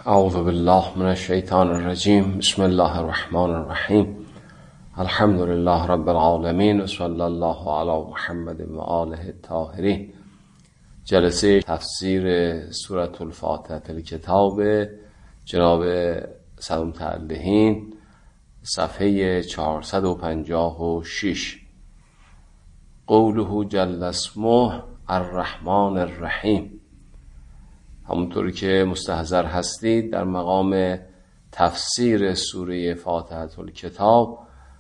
اعوذ بالله من الشیطان الرجیم. بسم الله الرحمن الرحیم. الحمد لله رب العالمین و صلی الله علی محمد و آله الطاهرین. جلسه تفسیر سورة الفاتحة الکتاب جناب صدر متعلهین، صفحه 456. قوله جل اسمه الرحمن الرحیم. همونطوری که مستحضر هستید در مقام تفسیر سوره فاتحة الکتاب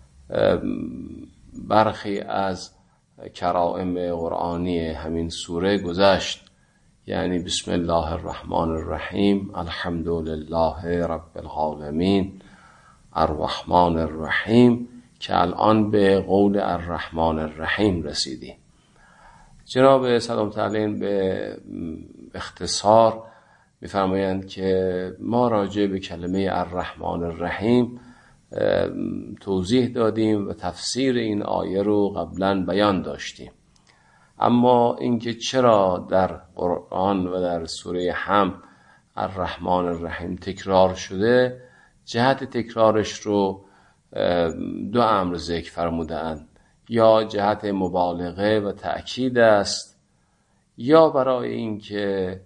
برخی از کرائم قرآنی همین سوره گذشت، یعنی بسم الله الرحمن الرحیم، الحمد لله رب العالمین، الرحمن الرحیم، که الان به قول الرحمن الرحیم رسیدیم. جناب صدر متعلهین به اختصار می‌فرمایند که ما راجع به کلمه الرحمن الرحیم توضیح دادیم و تفسیر این آیه رو قبلا بیان داشتیم، اما اینکه چرا در قرآن و در سوره حمد الرحمن الرحیم تکرار شده، جهت تکرارش رو دو امر ذکر فرمودند: یا جهت مبالغه و تأکید است، یا برای اینکه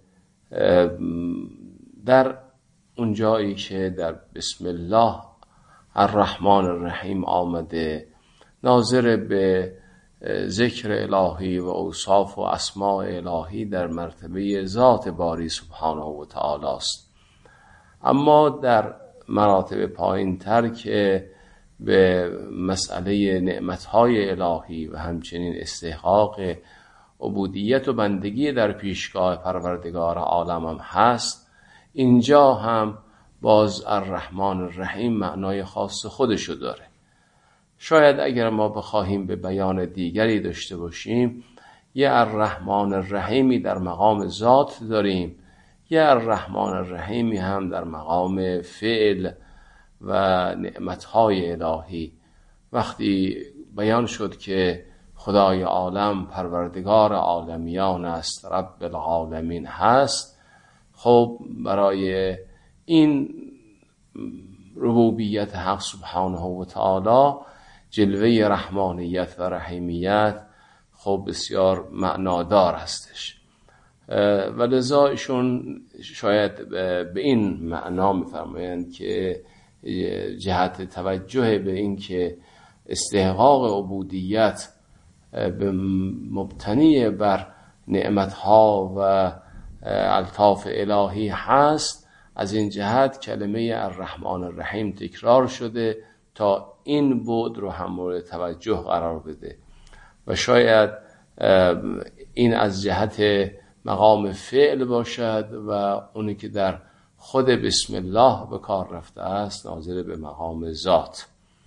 در اون جایی که در بسم الله الرحمن الرحیم آمده ناظر به ذکر الهی و اوصاف و اسماء الهی در مرتبه ذات باری سبحانه و تعالی است، اما در مراتب پایین تر که به مسئله نعمتهای الهی و همچنین استحقاق عبودیت و بندگی در پیشگاه پروردگار عالم هم هست، اینجا هم باز الرحمن الرحیم معنای خاص خودشو داره. شاید اگر ما بخواهیم به بیان دیگری داشته باشیم، یه الرحمن الرحیمی در مقام ذات داریم، یه الرحمن الرحیمی هم در مقام فعل و نعمتهای الهی. وقتی بیان شد که خدای عالم پروردگار عالمیان است، رب العالمین هست، خب برای این ربوبیت حق سبحانه و تعالی جلوه رحمانیت و رحیمیت خب بسیار معنادار هستش و لذا ایشون شاید به این معنا می‌فرمایند که جهت توجه به این که استحقاق عبودیت به مبتنی بر نعمتها و الطاف الهی هست، از این جهت کلمه الرحمن الرحیم تکرار شده تا این بعد رو هم مورد توجه قرار بده و شاید این از جهت مقام فعل باشد و اونی که در خود بسم الله به کار رفته است ناظر به مقام ذات.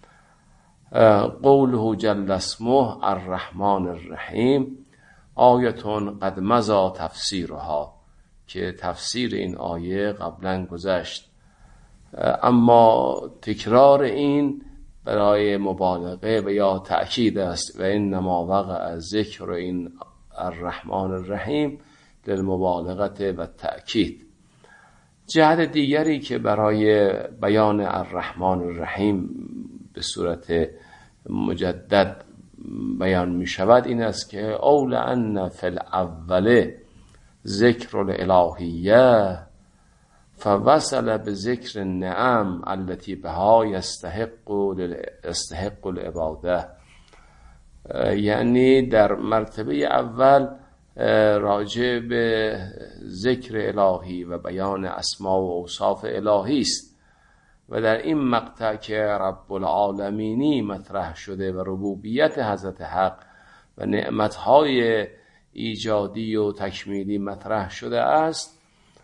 قوله جل اسمه الرحمن الرحیم آیتون قد مضی تفسیرها، که تفسیر این آیه قبلا گذشت، اما تکرار این برای مبالغه و یا تأکید است و انما وقع ذکر این الرحمن الرحیم للمبالغه و تأکید. جهت دیگری که برای بیان الرحمن الرحیم به صورت مجدد بیان می شود این است که اول ان فی الاول ذکر الالهیه فوصل به ذکر النعم التي بها یستحق العباده، یعنی در مرتبه اول راجع به ذکر الهی و بیان اسما و اوصاف الهی است و در این مقطع که رب العالمینی مطرح شده و ربوبیت حضرت حق و نعمتهای ایجادی و تکمیلی مطرح شده است،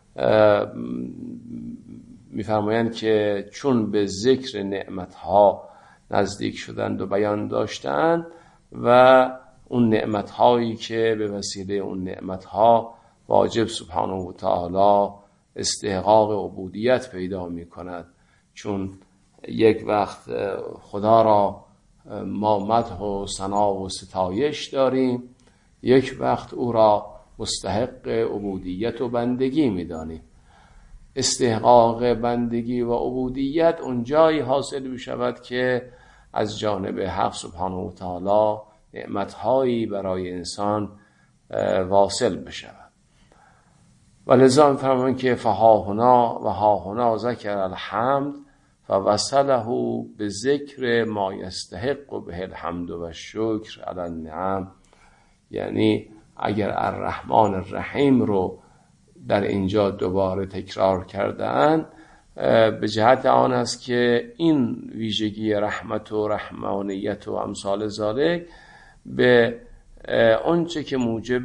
می‌فرمایند که چون به ذکر نعمتها نزدیک شدند و بیان داشتند و اون نعمتهایی که به وسیله اون نعمتها واجب سبحانه و تعالی استحقاق عبودیت پیدا می‌کند، چون یک وقت خدا را ما مدح و ثنا و ستایش داریم، یک وقت او را مستحق عبودیت و بندگی می‌دانیم. استحقاق بندگی و عبودیت اونجایی حاصل می شود که از جانب حق سبحانه و تعالی نعمتهایی برای انسان واصل بشود. و لذا می‌فرمایند که فهاهنا و هاهنا ذکر الحمد فوصله به ذکر ما یستحق به الحمد و الشکر علی النعم. یعنی اگر الرحمن الرحیم رو در اینجا دوباره تکرار کردن، به جهت آن است که این ویژگی رحمت و رحمانیت و امثال ذالک به آنچه که موجب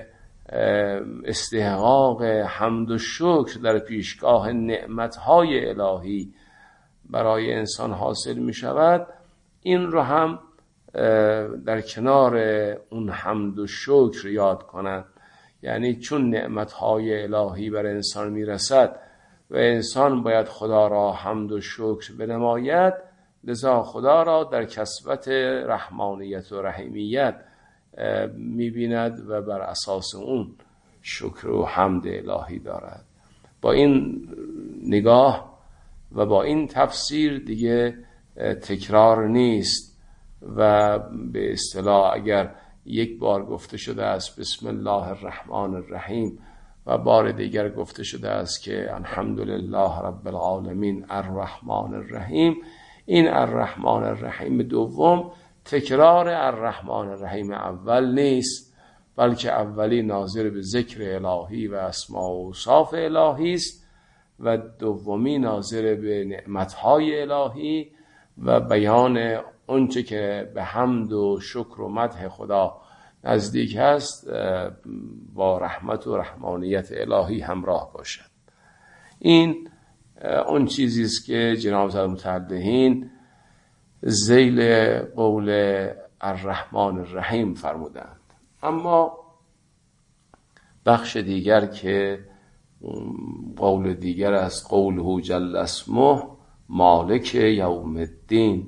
استحقاق حمد و شکر در پیشگاه نعمتهای الهی برای انسان حاصل می شود، این رو هم در کنار اون حمد و شکر یاد کنند. یعنی چون نعمتهای الهی بر انسان می رسد و انسان باید خدا را حمد و شکر بنماید، لذا خدا را در کسوت رحمانیت و رحیمیت می‌بیند و بر اساس اون شکر و حمد الهی دارد. با این نگاه و با این تفسیر دیگه تکرار نیست و به اصطلاح اگر یک بار گفته شده است بسم الله الرحمن الرحیم و بار دیگر گفته شده است که الحمدلله رب العالمین الرحمن الرحیم، این الرحمن الرحیم دوم تکرار الرحمن الرحیم اول نیست، بلکه اولی ناظر به ذکر الهی و اسماء و اوصاف الهی است و دومی ناظر به نعمتهای الهی و بیان اونچه که به حمد و شکر و مدح خدا نزدیک هست با رحمت و رحمانیت الهی همراه باشد. این اون چیزی است که جناب حضرت متعلقین ذیل قول الرحمن الرحیم فرمودند. اما بخش دیگر که قول دیگر است، قوله جل اسمه مالک یوم الدین.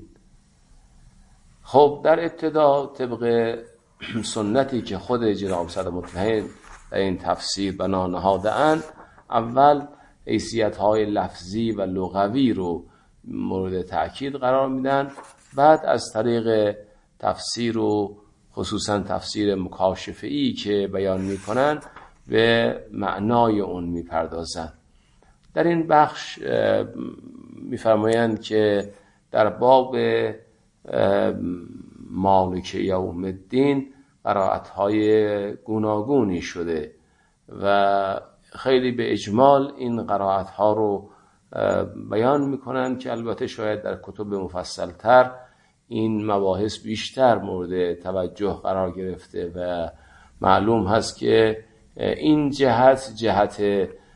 خب در ابتدا طبق سنتی که خود جناب صدر مطلقین در این تفسیر بنا نهاده‌اند، اول حیثیت‌های لفظی و لغوی رو مورد تأکید قرار میدن، بعد از طریق تفسیر و خصوصا تفسیر مکاشفه‌ای که بیان میکنن به معنای اون میپردازن. در این بخش میفرمایند که در باب مالک یوم الدین قرائت‌های گوناگونی شده و خیلی به اجمال این قرائت‌ها رو بیان میکنن که البته شاید در کتب مفصل‌تر این مباحث بیشتر مورد توجه قرار گرفته و معلوم هست که این جهت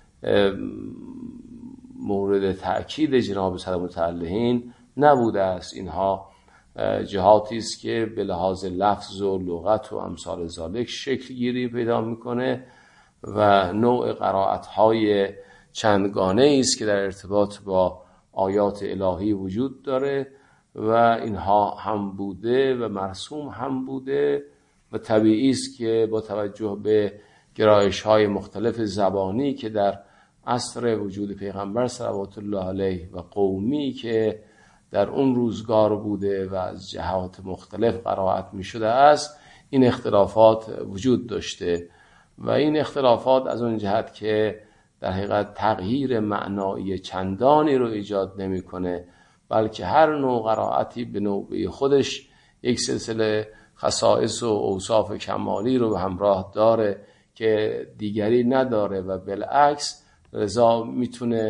مورد تأکید جناب صدر متعلقین نبوده است. اینها جهاتی است که به لحاظ لفظ و لغت و امثال ذالک شکل گیری پیدا میکنه و نوع قرائت‌های چندگانه است که در ارتباط با آیات الهی وجود داره و اینها هم بوده و مرسوم هم بوده و طبیعی است که با توجه به گرایش‌های مختلف زبانی که در عصر وجود پیغمبر صلوات الله علیه و قومی که در اون روزگار بوده و از جهات مختلف قرائت می شده است، این اختلافات وجود داشته و این اختلافات از اون جهت که در حقیقت تغییر معنایی چندانی رو ایجاد نمی کنه، بلکه هر نوع قرائتی به نوبه خودش یک سلسله خصائص و اوصاف کمالی رو به همراه داره که دیگری نداره و بالعکس، لذا میتونه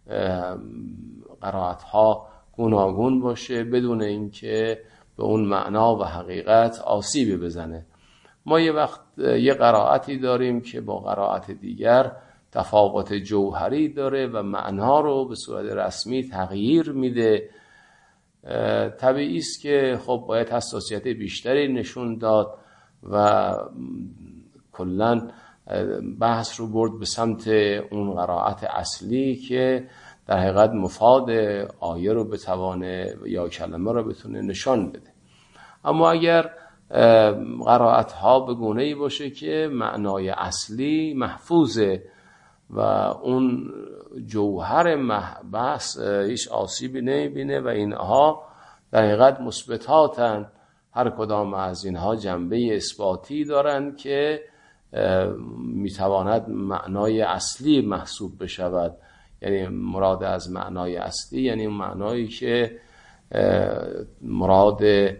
قرائت‌ها گوناگون باشه بدون اینکه به اون معنا و حقیقت آسیبی بزنه. ما یه وقت یه قرائتی داریم که با قرائت دیگر تفاوت جوهری داره و معنا رو به صورت رسمی تغییر میده. طبیعی است که خب باید حساسیت بیشتری نشون داد و کلاً بحث رو برد به سمت اون قرائت اصلی که در حقیقت مفاد آیه رو بتوانه یا کلمه رو بتونه نشان بده. اما اگر قرائت ها به گونه‌ای باشه که معنای اصلی محفوظه و اون جوهر بحث هیچ آسیبی نمیبینه و اینها در حقیقت مثبتاتن. هر کدام از اینها جنبه اثباتی دارند که میتواند معنای اصلی محسوب بشود. یعنی مراد از معنای اصلی یعنی معنایی که مراد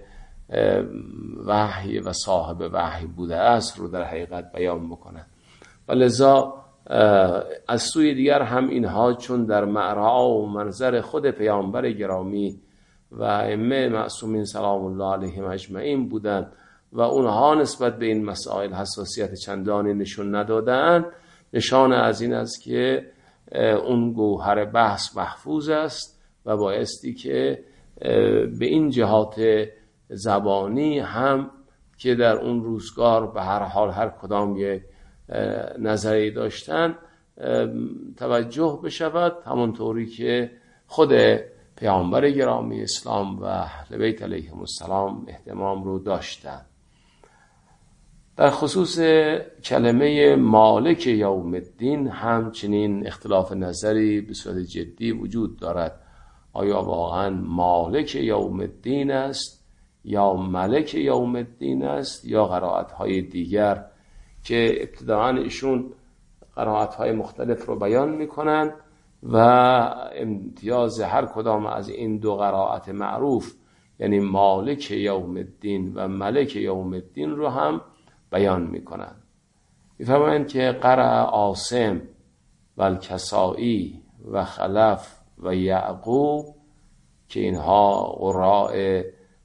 وحی و صاحب وحی بوده است رو در حقیقت بیان میکنند. و لذا از سوی دیگر هم اینها چون در معرا و منظر خود پیامبر گرامی و ائمه معصومین سلام الله علیهم اجمعین بودند و اونها نسبت به این مسائل حساسیت چندانی نشون ندادند، نشان از این است که اون گوهر بحث محفوظ است و بایستی که به این جهات زبانی هم که در اون روزگار به هر حال هر کدام یک نظری داشتن توجه بشود، همونطوری که خود پیامبر گرامی اسلام و اهل بیت علیهم السلام اهتمام رو داشتن. در خصوص کلمه مالک یوم الدین همچنین اختلاف نظری به صورت جدی وجود دارد. آیا واقعا مالک یوم الدین است یا ملک یوم الدین است یا قرائت‌های دیگر که ابتداءً ایشون قرائت‌های مختلف رو بیان می‌کنند و امتیاز هر کدام از این دو قرائت معروف یعنی مالک یوم الدین و ملک یوم الدین رو هم بیان می‌کنند. می‌فرمایند که قرأ عاصم و الکسائی و خلف و یعقوب که اینها قراء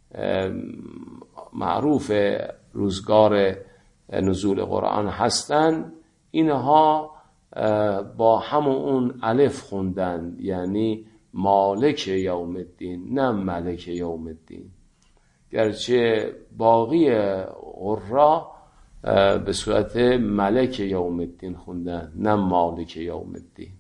معروف روزگار نزول قرآن هستند، اینها با همون اون الف خوندن، یعنی مالک یوم الدین نه ملک یوم الدین، گرچه باقی قرا به صورت ملک یوم الدین خوندن نه مالک یوم الدین.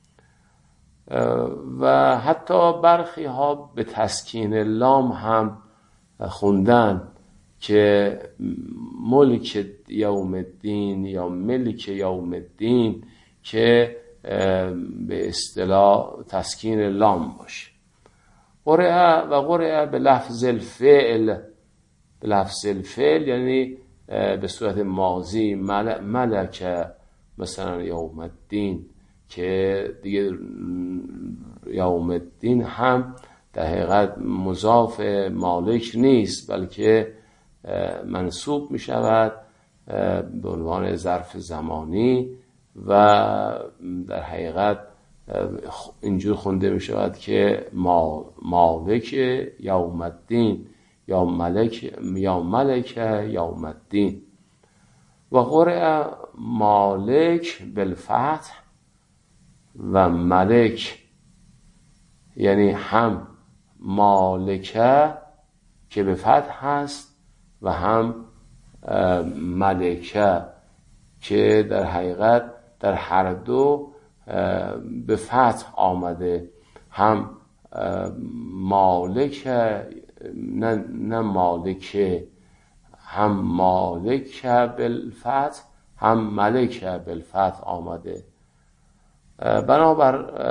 و حتی برخی ها به تسکین لام هم خوندن که ملک یوم الدین یا ملک یوم الدین که به اصطلاح تسکین لام باشه. قرئ به لفظ الفعل، به لفظ الفعل یعنی به صورت ماضی ملک مثلا یوم الدین که دیگه یوم الدین هم در حقیقت مضاف مالک نیست بلکه منصوب می شود به عنوان ظرف زمانی و در حقیقت اینجور خونده می شود که مالک یوم الدین یا ملک یوم الدین. و قرئ مالک بالفتح و ملک یعنی هم مالکه که به فتح هست و هم ملکه که در حقیقت در هر دو به فتح آمده، هم مالکه نه مالکه، هم مالکه بالفتح هم ملکه بالفتح آمده. بنابر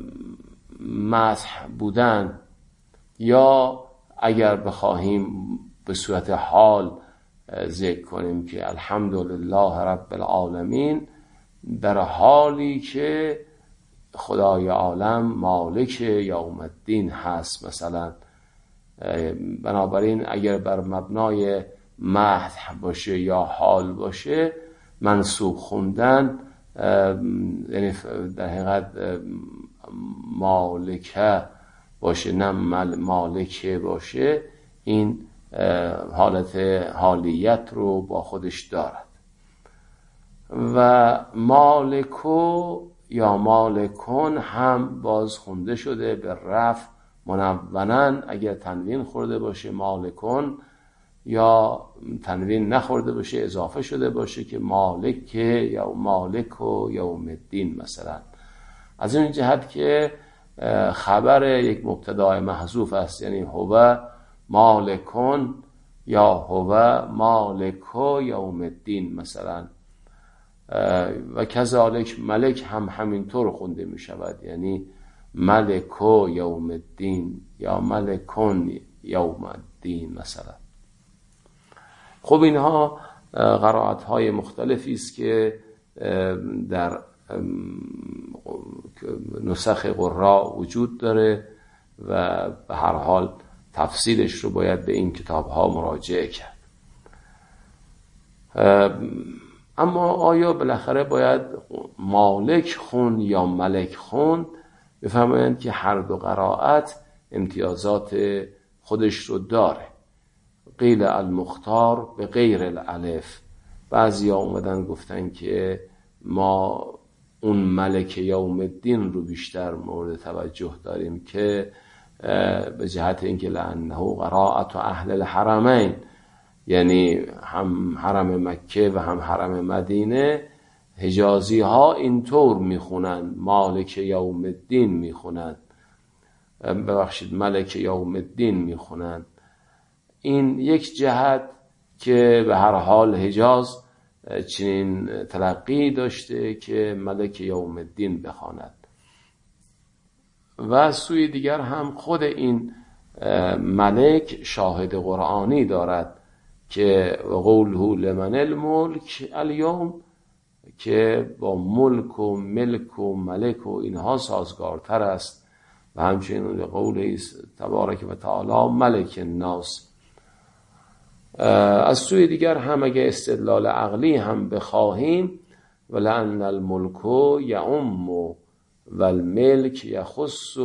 مدح بودن یا اگر بخواهیم به صورت حال ذکر کنیم که الحمدلله رب العالمین، در حالی که خدای عالم مالک یوم الدین هست مثلا. بنابراین اگر بر مبنای مدح باشه یا حال باشه منصوب خوندن یعنی در حقیقت مالکه باشه نه مالکه باشه، این حالت حالیت رو با خودش دارد. و مالکو یا مالکون هم باز خونده شده به رفع منونن، اگر تنوین خورده باشه مالکون یا تنوین نخورده باشه اضافه شده باشه که مالک یا مالک و یوم الدین مثلا. از این جهت که خبر یک مبتدا محذوف است، یعنی هو مالکون یا هو مالک یوم الدین مثلا. و کذالک ملک هم همینطور خونده می شود، یعنی ملکو یوم الدین یا ملکون یوم الدین مثلا. خب اینها قرائت های مختلفی است که در نسخ قراء وجود داره و به هر حال تفصیلش رو باید به این کتاب ها مراجعه کرد. اما آیا بالاخره باید مالک خون یا ملک خون؟ بفرمایند که هر دو قرائت امتیازات خودش رو داره. قیل المختار به غیر الالف، بعضی ها اومدن گفتن که ما اون ملک یوم الدین رو بیشتر مورد توجه داریم که به جهت اینکه لانه قرائت اهل الحرمین، یعنی هم حرم مکه و هم حرم مدینه، حجازی ها اینطور میخونن، مالک یوم الدین میخونن، ببخشید ملک یوم الدین میخونن. این یک جهت که به هر حال حجاز چنین تلقی داشته که ملک یوم الدین بخواند. و سوی دیگر هم خود این ملک شاهد قرآنی دارد که قوله لمن الملک الیوم، که با ملک و ملک و ملک و اینها سازگارتر است. و همچنین قوله تبارک و تعالی ملک الناس. از سوی دیگر هم اگه استدلال عقلی هم بخواهیم، ولأن الملک یعم والملک یخص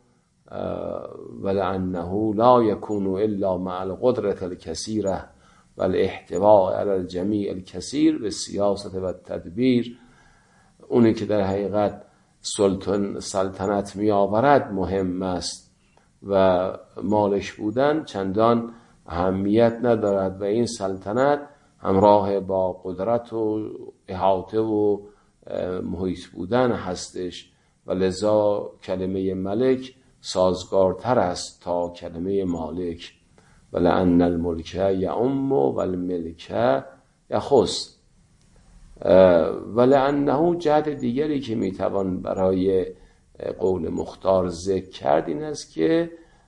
ولأنه لا یکون الا مع القدرة الکثیرة والاحتواء علی الجمیع الکثیر بالسیاسة و التدبیر. اونی که در حقیقت سلطنت می آورد مهم است و مالک بودن چندان اهمیت ندارد و این سلطنت همراه با قدرت و احاطه و محیط بودن هستش و لذا کلمه ملک سازگارتر است تا کلمه مالک. ولأن الملک یعم والملک یخص. ولأنه جهت دیگری که میتوان برای قول مختار ذکر کرد این است که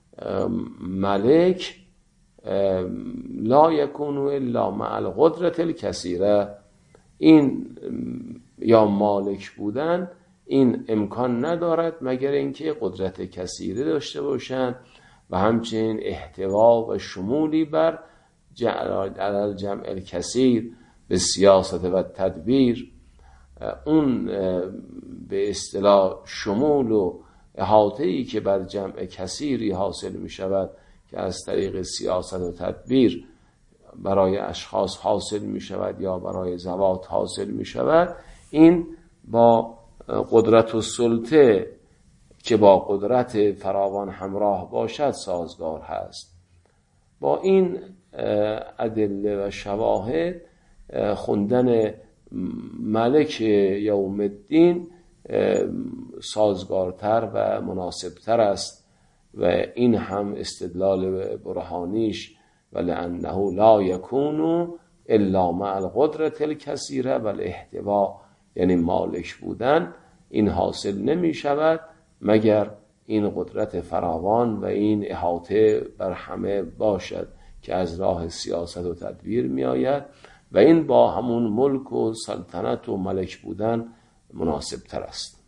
ملک لا یکون الا مع القدرة الکثیرة، این یا مالک بودن این امکان ندارد مگر اینکه قدرت کثیره داشته باشند و همچنین احتوا و شمولی بر الجمع الکثیر به سیاست و تدبیر. اون به اصطلاح شمول و احاطه‌ای که بر جمع کثیری حاصل می شود که از طریق سیاست و تدبیر برای اشخاص حاصل می شود یا برای ذوات حاصل می شود، این با قدرت و سلطه که با قدرت فراوان همراه باشد سازگار هست. با این ادله و شواهد خوندن ملک یوم الدین سازگارتر و مناسبتر است و این هم استدلال برهانیش ولأنه لا یکون الا مع القدرة الکثیرة والاحتوا، یعنی مالک بودن این حاصل نمی شود مگر این قدرت فراوان و این احاطه بر همه باشد که از راه سیاست و تدبیر می آید و این با همون ملک و سلطنت و ملک بودن مناسب تر است.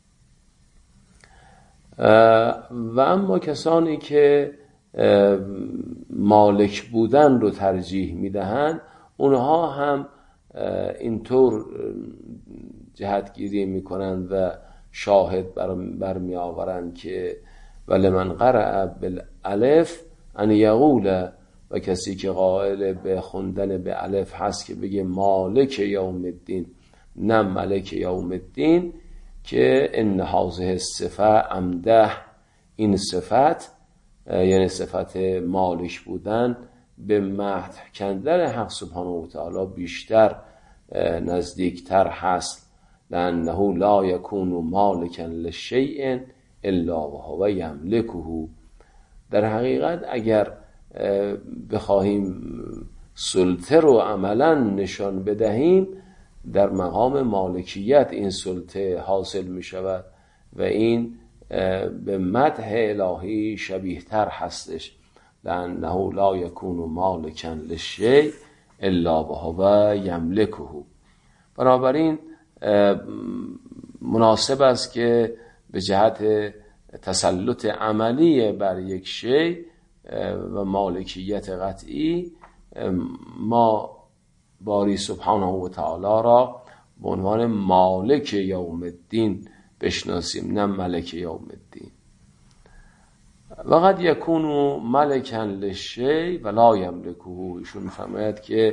و اما کسانی که مالک بودن رو ترجیح می دهند، اونها هم اینطور جهتگیری می کنند و شاهد برمی آورند که ولمن قرأ بالالف ان یقول، و کسی که قائل به خوندن به الف هست که بگه مالک یوم الدین نه ملک یوم الدین، که ان هذه الصفه امده، این صفت یعنی صفت مالک بودن به مدح کندن حق سبحانه و تعالی بیشتر نزدیکتر هست. لأنه لا یکون مالکا لشیء الا وهو یملکه. در حقیقت اگر بخواهیم سلطه رو عملا نشان بدهیم، در مقام مالکیت این سلطه حاصل می شود و این به مدح الهی شبیه تر هستش. لأنه لا یکون مالکا للشیء الا وهو یملکه. بنابراین مناسب است که به جهت تسلط عملی بر یک شیء و مالکیت قطعی ما باری سبحانه و تعالی را به عنوان مالک یوم الدین بشناسیم، نه ملک یوم الدین. و قد یکون ملکا للشیء ولا یملکه. ایشون می‌فرماید که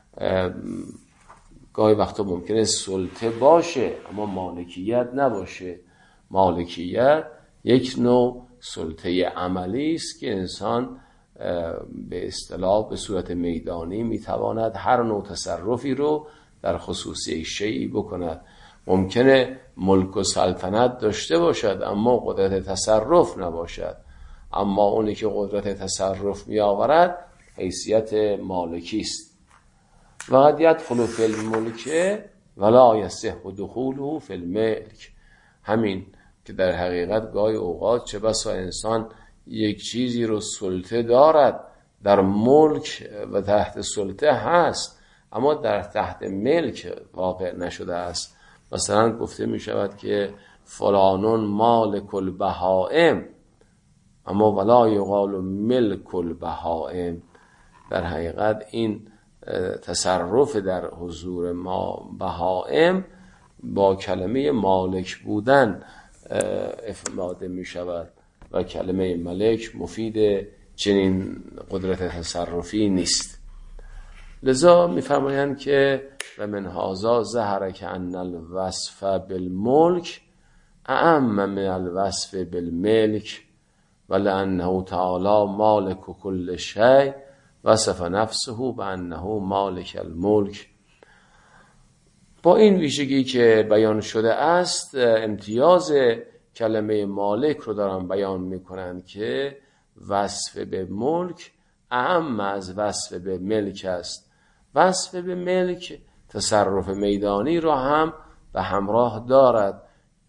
گاهی وقتا ممکنه سلطه باشه اما مالکیت نباشه. مالکیت یک نوع سلطه عملی است که انسان به اصطلاح به صورت میدانی میتواند هر نوع تصرفی رو در خصوص یک شیئی بکند. ممکنه ملک و سلطنت داشته باشد اما قدرت تصرف نباشد، اما اونی که قدرت تصرف می آورد حیثیت مالکی است. و قد یدخل فی الملک ولا یصح دخوله فی الملک. همین که در حقیقت گاهی اوقات چه بسا انسان یک چیزی رو سلطه دارد، در ملک و تحت سلطه هست اما در تحت ملک واقع نشده است. مثلا گفته می شود که فلانون مالک البهائم اما ولا یقال ملک البهائم. در حقیقت این تصرف در حضور ما بهائم با کلمه مالک بودن افاده می شود و کلمه ملک مفید چنین قدرت تصرفی نیست. لذا می‌فرمایند که و من هذا ظهر کأن الوصف بالملک اعم من الوصف بالملک ولأنه تعالی مالک كل شیء وصف نفسه بأنه مالک الملک. با این ویژگی که بیان شده است امتیاز کلمه مالک رو دارن بیان میکنن که وصف به ملک اعم از وصف به ملک است. وصف به ملک تصرف میدانی رو هم به همراه دارد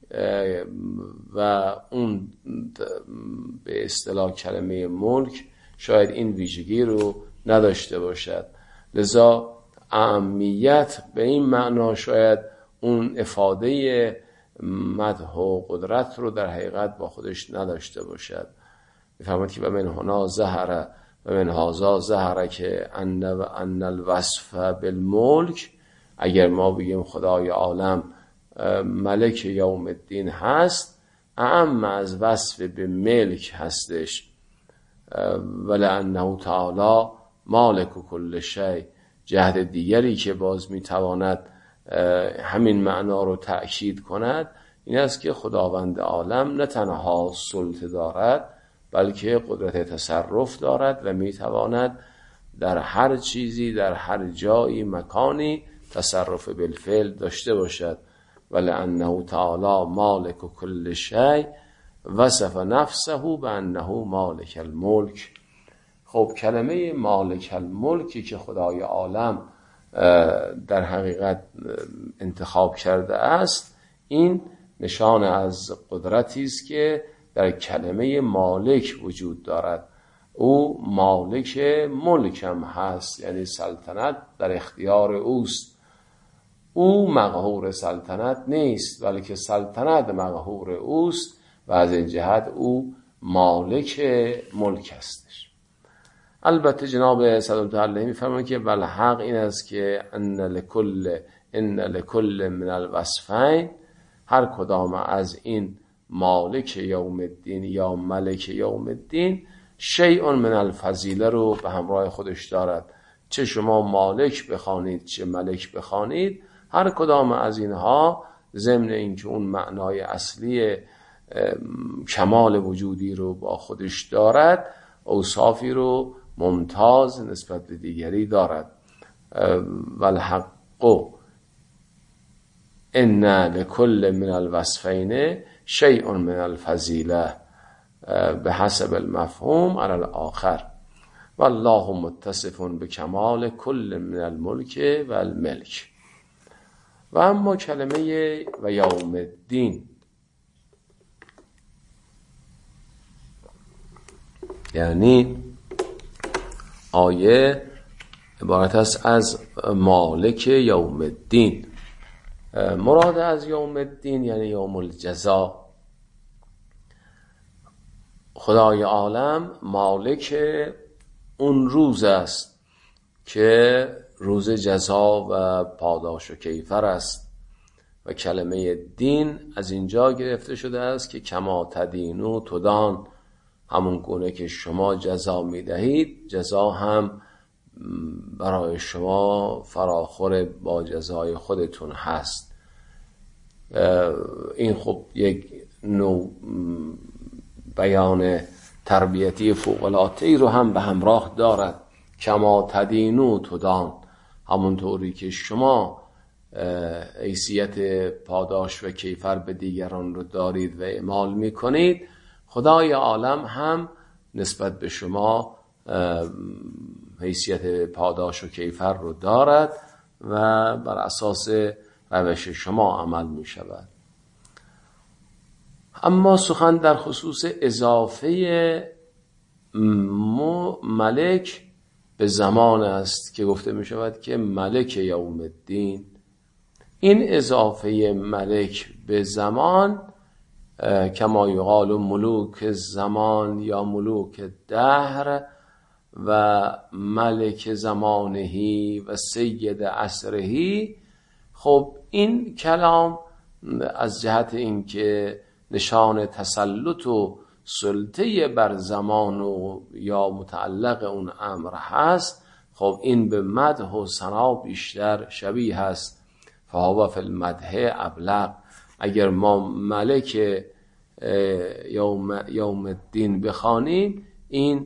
و اون به اصطلاح کلمه ملک شاید این ویژگی رو نداشته باشد. لذا اهمیت به این معنا شاید اون افاده مدح و قدرت رو در حقیقت با خودش نداشته باشد. می‌فهمید که و من هنا ظهر و من هذا ظهر که ان الوصف بالملک، اگر ما بگیم خدای عالم ملک یوم الدین هست اعم از وصف به ملک هستش. ولأنه تعالی مالک کل شیء. جهت دیگری که باز میتواند همین معنا رو تأکید کند این است که خداوند عالم نه تنها سلطه دارد بلکه قدرت تصرف دارد و میتواند در هر چیزی در هر جایی مکانی تصرف بالفعل داشته باشد. ولأنه تعالی مالک کل شیء وصف نفسه بأنه مالک الملک. خب کلمه مالک الملکی که خدای عالم در حقیقت انتخاب کرده است این نشان از قدرتی است که در کلمه مالک وجود دارد. او مالک ملکم هست، یعنی سلطنت در اختیار اوست. او مقهور سلطنت نیست بلکه سلطنت مقهور اوست و از این جهت او مالک ملک هستش. البته جناب سلامت الله می‌فرمایند که والحق این است که ان لکل من الوصفین، هر کدام از این مالک یوم الدین یا ملک یوم الدین شیء من الفضیله رو به همراه خودش دارد. چه شما مالک بخوانید چه ملک بخوانید، هر کدام از اینها ضمن اینکه اون معنای اصلی کمال وجودی رو با خودش دارد اوصافی رو ممتاز نسبت به دیگری دارد. والحق ان لکل من الوصفین شیء من الفضیله به حسب المفهوم علی الاخر والله متصف بکمال کل من الملک و الملک. و اما کلمه و یوم الدین، یعنی آیه عبارت است از مالک یوم الدین. مراد از یوم الدین یعنی یوم الجزا. خدای عالم مالک اون روز است که روز جزا و پاداش و کیفر است و کلمه دین از اینجا گرفته شده است که کما تدینو تدان، همون گونه که شما جزا میدهید جزا هم برای شما فراخور با جزای خودتون هست. این خب یک نوع بیان تربیتی فوق‌العاده‌ای رو هم به همراه دارد. کما تدینو تدان، همونطوری که شما حیثیت پاداش و کیفر به دیگران رو دارید و اعمال میکنید، خدای عالم هم نسبت به شما حیثیت پاداش و کیفر رو دارد و بر اساس روش شما عمل می شود. اما سخن در خصوص اضافه ملک به زمان است که گفته می شود که ملک یوم الدین. این اضافه ملک به زمان کما یقال ملوک زمان یا ملوک دهر و ملک زمانهی و سید عصرهی، خب این کلام از جهت اینکه نشان تسلط و سلطه بر زمان و یا متعلق اون امر هست، خب این به مدح و ثنا بیشتر شبیه هست. فهو فی المدح ابلغ. اگر ما ملک یوم الدین بخوانیم، این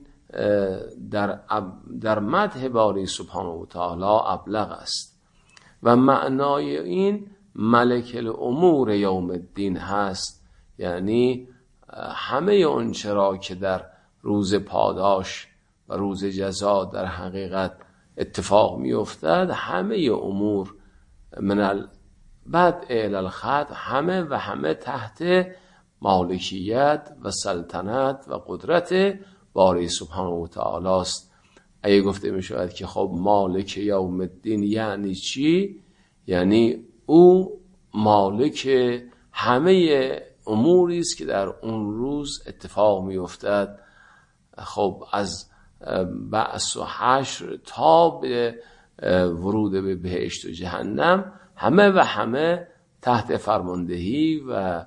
در مدح باری سبحانه و تعالی ابلغ است و معنای این ملک الامور یوم الدین هست، یعنی همه اون چرا که در روز پاداش و روز جزا در حقیقت اتفاق می افتد، همه امور من البدء الی الختم، همه تحت مالکیت و سلطنت و قدرت باری سبحانه و تعالی است. اگه گفته می شود که خب مالک یوم الدین یعنی چی؟ یعنی او مالک همه اموری است که در اون روز اتفاق می افتد. خب از بعث و حشر تا به ورود به بهشت و جهنم، همه تحت فرماندهی و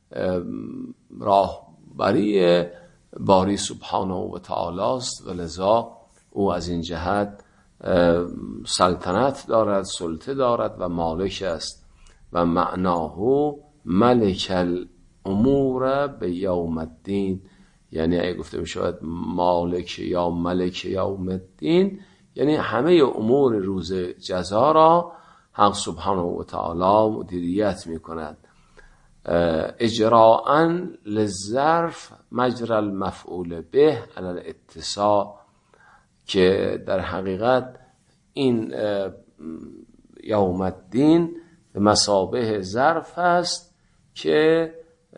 راهبری باری سبحانه و تعالی است و لذا او از این جهت سلطنت دارد، سلطه دارد و مالک است. و معناه ملک الامور به یوم الدین، یعنی اگه گفته بشود مالک یا ملک یوم الدین، یعنی همه امور روز جزا را حق سبحانه و تعالی مدیریت می کند. اجراءً للظرف مجرى المفعول به علی الاتصال، که در حقیقت این یوم الدین به مثابه ظرف است که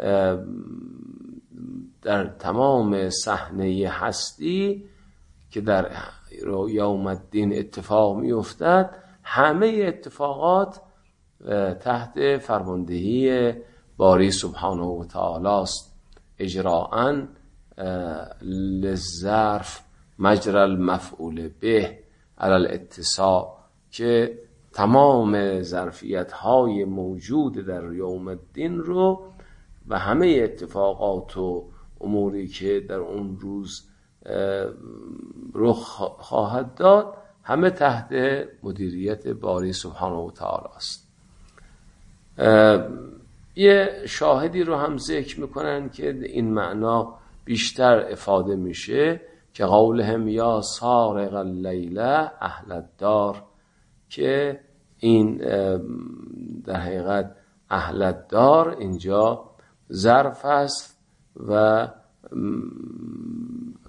در تمام صحنه هستی که در یوم الدین اتفاق می افتد، همه اتفاقات تحت فرماندهی باری سبحانه و تعالی است. اجراءً للظرف مجرى المفعول به علی الاتصال، که تمام ظرفیت های موجود در یوم الدین رو و همه اتفاقات و اموری که در اون روز رخ خواهد داد، همه تحت مدیریت باری سبحانه و تعالی است. یه شاهدی رو هم ذکر میکنن که این معنا بیشتر افاده میشه، که قولهم یا سارق اللیله اهل الدار، که این در حقیقت اهل الدار اینجا ظرف است و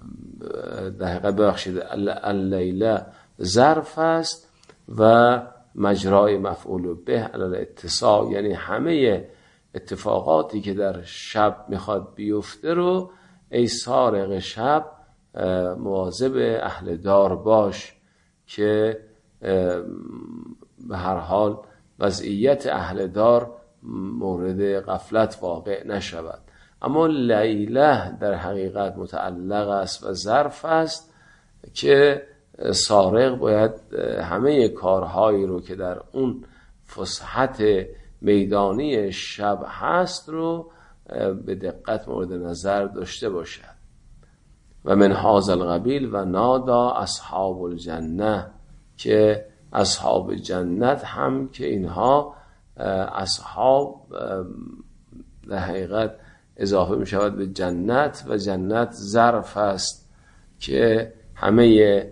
در حقیقت بخشید اللیله ظرف است و مجرای مفعول به علی الاتصال، یعنی همه اتفاقاتی که در شب میخواد بیفته رو ای سارق شب مواظب اهل دار باش که به هر حال وضعیت اهل دار مورد غفلت واقع نشود. اما لیله در حقیقت متعلق است و ظرف است که سارق باید همه کارهایی رو که در اون فسحت میدانی شب هست رو به دقت مورد نظر داشته باشد. و من هذا القبیل و نادا اصحاب الجنه، که اصحاب جنت هم که اینها اصحاب در حقیقت اضافه می شود به جنت و جنت ظرف است که همه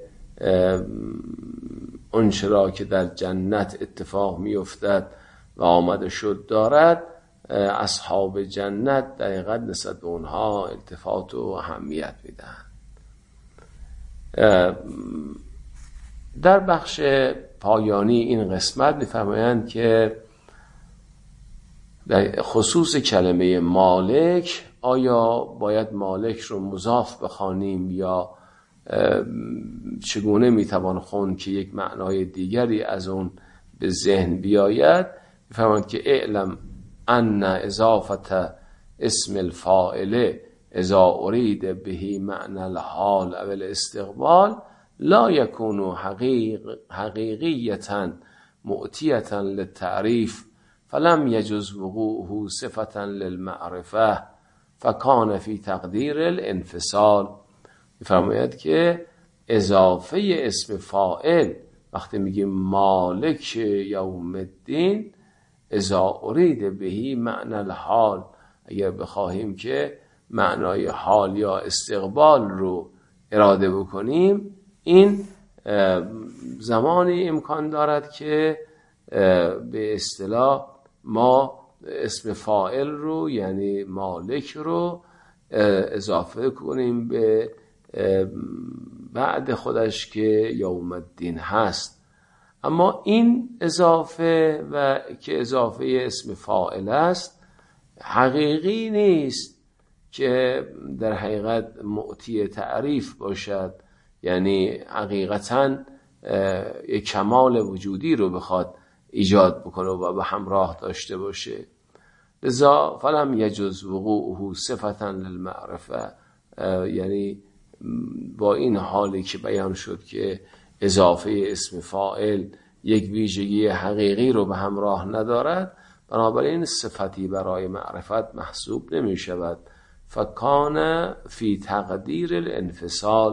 اون چرا که در جنت اتفاق می افتد و آمده شد دارد، اصحاب جنت در حقیقت نسبت به اونها التفات و اهمیت می دهند. در بخش پایانی این قسمت می‌فرمایند که در خصوص کلمه مالک، آیا باید مالک رو مضاف بخوانیم یا چگونه میتوان خوند که یک معنای دیگری از اون به ذهن بیاید؟ می‌فرمایند که اعلم ان اضافه اسم الفاعل اذا اريد به معنى الحال او الاستقبال لا يكون حقيقية مؤتية للتعريف فلم يجز وقوعه صفة للمعرفة فكان في تقدير الانفصال. می‌فرماید که اضافه اسم فاعل وقتی میگیم مالک یوم الدین اذا اريد به معنى الحال، اگر بخواهیم که معنای حال یا استقبال رو اراده بکنیم، این زمانی امکان دارد که به اصطلاح ما اسم فاعل رو یعنی مالک رو اضافه کنیم به بعد خودش که یوم الدین هست. اما این اضافه و که اضافه اسم فاعل است حقیقی نیست که در حقیقت معطی تعریف باشد، یعنی حقیقتاً یک کمال وجودی رو بخواد ایجاد بکنه و به همراه داشته باشه. لذا فلم یجز وقوعه صفة للمعرفه، یعنی با این حالی که بیان شد که اضافه اسم فاعل یک ویژگی حقیقی رو به همراه ندارد، بنابراین صفتی برای معرفت محسوب نمی شود. فکان فی تقدیر الانفصال،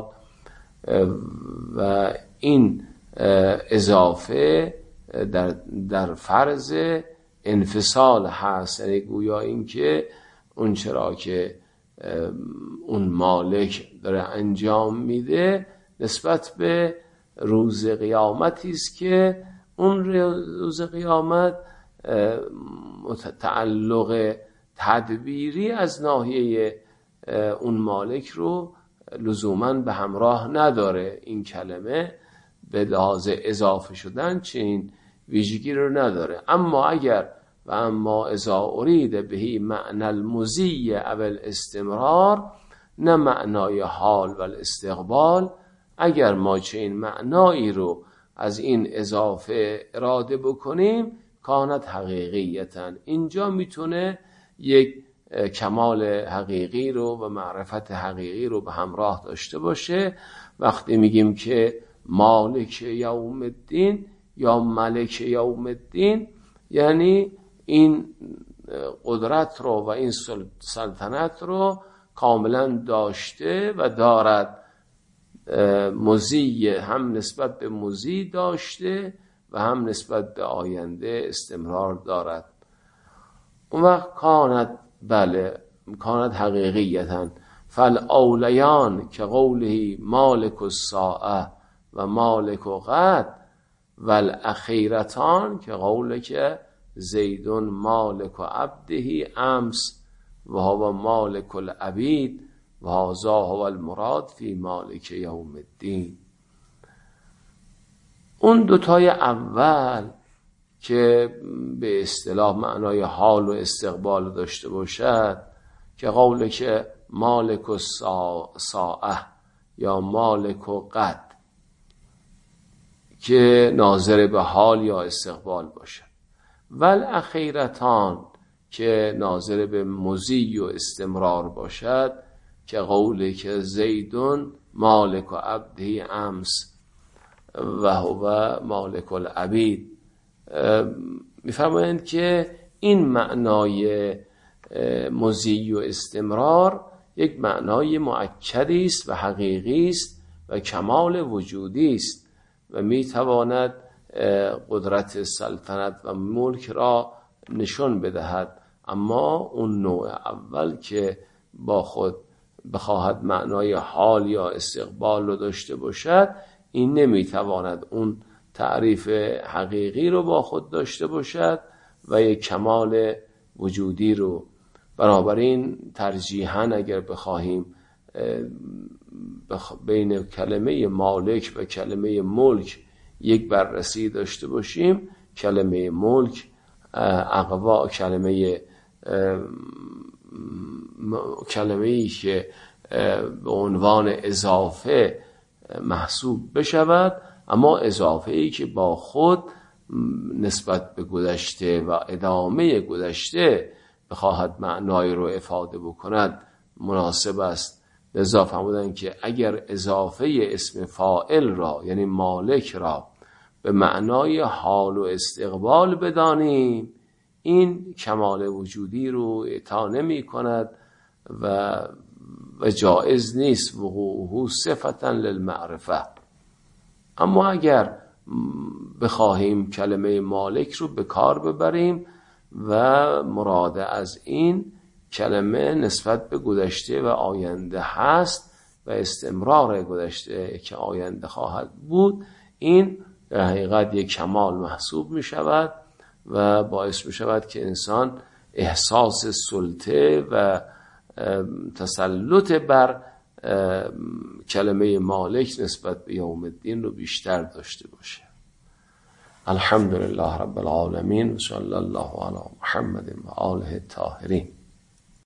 و این اضافه در فرض انفصال هست، یعنی گویا این که اون چرا که اون مالک داره انجام میده نسبت به روز قیامتی است که اون روز قیامت تعلق تدبیری از ناحیه اون مالک رو لزوماً به همراه نداره. این کلمه به لحاظ اضافه شدن چنین ویژگی رو نداره. اما اگر و اما اذا ارید به معنی المضی او الاستمرار، نه معنای حال و الاستقبال، اگر ما چنین معنایی رو از این اضافه اراده بکنیم کانت حقیقیتاً، اینجا میتونه یک کمال حقیقی رو و معرفت حقیقی رو به همراه داشته باشه. وقتی میگیم که مالک یوم الدین یا ملک یوم الدین، یعنی این قدرت رو و این سلطنت رو کاملا داشته و دارد. مضی هم نسبت به مضی داشته و هم نسبت به آینده استمرار دارد. اون وقت کانت، بله کانت حقیقیتاً فالاولیان که قوله مالک الساعه و مالک غد، والاخیرتان که قوله که زیدون مالک و عبده امس و هو مالک العبید و هذا هو المراد فی مالک یوم الدین. اون دوتای اول که به اصطلاح معنای حال و استقبال داشته باشد، که قوله که مالک و ساعه یا مالک و قد، که ناظر به حال یا استقبال باشد. والاخیرتان که ناظر به مضی و استمرار باشد، که قوله که زیدون مالک و عبده امس و هو مالک العبید. میفرمایند که این معنای مضی و استمرار یک معنای مؤکدی است و حقیقی است و کمال وجودی است و میتواند قدرت سلطنت و ملک را نشون بدهد. اما اون نوع اول که با خود بخواهد معنای حال یا استقبال رو داشته باشد، این نمیتواند اون تعریف حقیقی رو با خود داشته باشد و یک کمال وجودی رو. بنابراین ترجیحاً اگر بخواهیم بین کلمه مالک و کلمه ملک یک بررسی داشته باشیم، کلمه ملک اقوا کلمه‌ای که به عنوان اضافه محسوب بشود، اما اضافه‌ای که با خود نسبت به گذشته و ادامه گذشته بخواهد معنای رو افاده بکند مناسب است. لذا فرمودند که اگر اضافه اسم فاعل را یعنی مالک را به معنای حال و استقبال بدانیم، این کمال وجودی رو اعطا نمی کند و جائز نیست وقوعه صفتا للمعرفه. اما اگر بخواهیم کلمه مالک رو به کار ببریم و مراد از این کلمه نسبت به گذشته و آینده هست و استمرار گذشته که آینده خواهد بود، این در حقیقت یک کمال محسوب می شود و باعث می شود که انسان احساس سلطه و تسلط بر کلمه مالک نسبت به یوم الدین رو بیشتر داشته باشه. الحمدلله رب العالمین و صلی الله علی محمد و آله الطاهرین.